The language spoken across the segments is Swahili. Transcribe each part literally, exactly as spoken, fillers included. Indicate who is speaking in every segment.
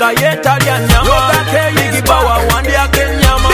Speaker 1: na yetalya nyama Big Bawa wandyako ennyama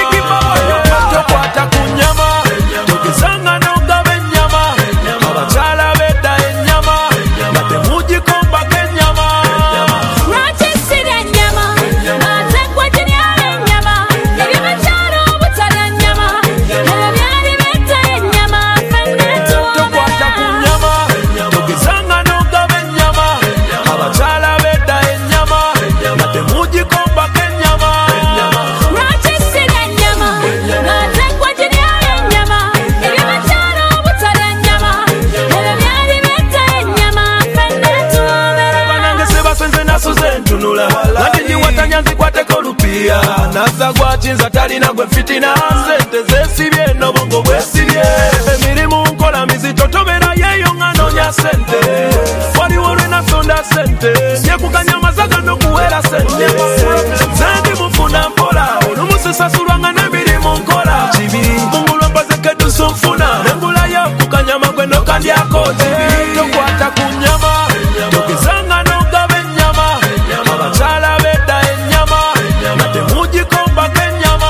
Speaker 1: tokwata ku nnyama togezanga n'ogaba ennyama abakyala bedda ennyama nga temugikombako ennyama
Speaker 2: Lwaki sirya ennyama ate gwe giryala ennyama ebyabakyala obutalya ennyama ebyo byali betta ennyama ffenna
Speaker 1: tokwata ku nnyama togezanga n'ogaba ennyama abakyala bedda ennyama nga temugikombako ennyama
Speaker 2: Lwaki sirya ennyama ate gwe giryala ennyama ebyabakyala obutalya ennyama ebyo byali betta ennyama ffenna tuwoomera
Speaker 1: banange sebasenze nasuze ntunula ate giwatanya nzikwateko lupiya nazza gwakinza talina gwe fitina sente zesibye n'obwongo bwesibye emirimu nkola mizitotobera yeeyo nga noonya sente waliwo lwe nasonda sente yekuganya mazaga n'okuwera sente nze ndi mufuna mpola olumusisasulwanga n'emirimu nkola kibi mungulwa mpazekedusu nfuna nengulayo kukanyama gwe nokandyako kibi tokwata ku nnyama togezanga n'ogaba ennyama abakyala bedda ennyama nga temugikombako ennyama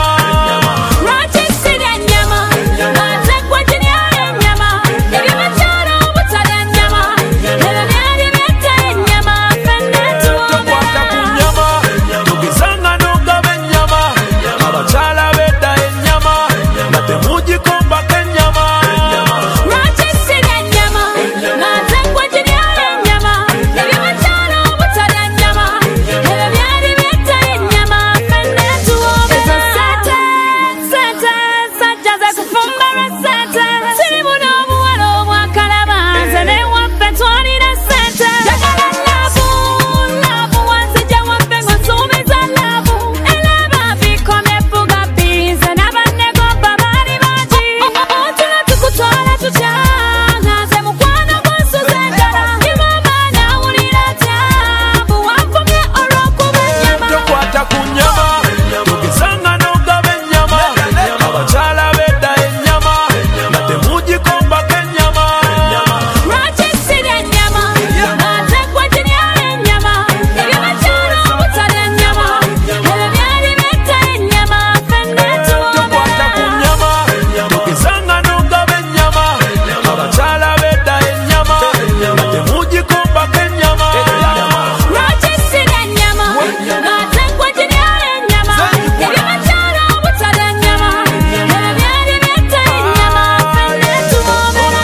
Speaker 2: Lwaki sirya ennyama ate gwe giryala ennyama ebyabakyala obutalya ennyama ebyo byali betta ennyama ffenna
Speaker 1: tokwata ku
Speaker 2: tuwoomera
Speaker 1: nnyama togezanga n'ogaba ennyama abakyala bedda ennyama nga temugikombako ennyama
Speaker 2: Lwaki sirya ennyama ate gwe giryala ennyama ebyabakyala obutalya ennyama ebyo byali betta ennyama ffenna tuwoomera sente sente sajja ze kufumba lwa sente sirimu n'obuwala obwakalaba nze n'ewaffe twalina sente njagala laavu laavu wanzija waffe ng'osuubiza laavu elaba bikomye fuga bize n'abannegomba baali bangi otula tukutwala tutya nze mukwano gwansuza enjala imama nawulira atya buwanvumye olw'okuba ennyama
Speaker 1: tokwata ku nnyama togezanga n'ogaba ennyama abakyala bedda ennyama nga temugikombako ennyama
Speaker 2: Lwaki sirya ennyama ate gwe giryala ennyama ebyabakyala obutalya ennyama ebyo byali betta ennyama ffenna
Speaker 1: tokwata ku
Speaker 2: tuwoomera
Speaker 1: nnyama togezanga n'ogaba ennyama abakyala bedda ennyama nga temugikombako ennyama
Speaker 2: Lwaki sirya ennyama ate gwe giryala ennyama ebyabakyala obutalya ennyama ebyo byali betta ennyama ffenna tuwoomera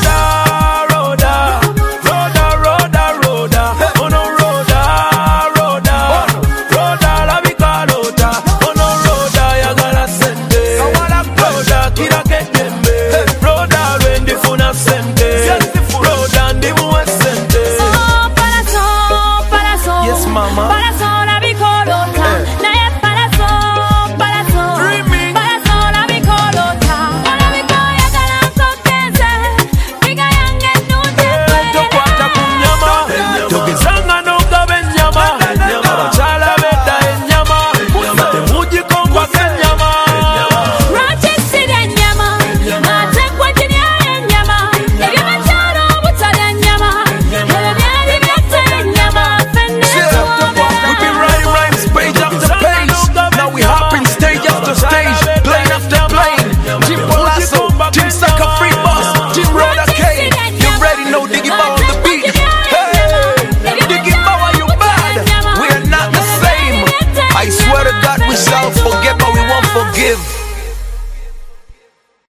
Speaker 1: Roda, roda, roda, roda, ono roda, roda, roda, labika roda, ono roda, yagala sente, roda, kirako eddembe, roda, lwendifuna sente, roda, ndimuwe sente.
Speaker 2: Oh, palaso, palaso.
Speaker 1: Yes, mama.
Speaker 2: Palaso nabikolota. Naye palaso, palaso.
Speaker 1: Dreaming.
Speaker 2: Palaso nabikolota. Olabika oyagala nkokenze. Figa yange nnungi
Speaker 1: Tokwata ku nnyama, togezanga n'ogaba ennyama, abakyala bedda ennyama, nga temugikombako ennyama.
Speaker 2: Lwaki sirya ennyama ate gwe giryala ennyama ebyabakyala obutalya ennyama ebyo byali betta ennyama ffenna tuwoomera
Speaker 3: We've been writing rhymes page after page. Now we hopping stage after stage, plane after plane. Jim Palasso, Jim Saka Free Boss, Jim Roda K. You already know Diggy Bow on the beat. Hey, Diggy Bow, are you bad? We're not the same. I swear to God, we shall forget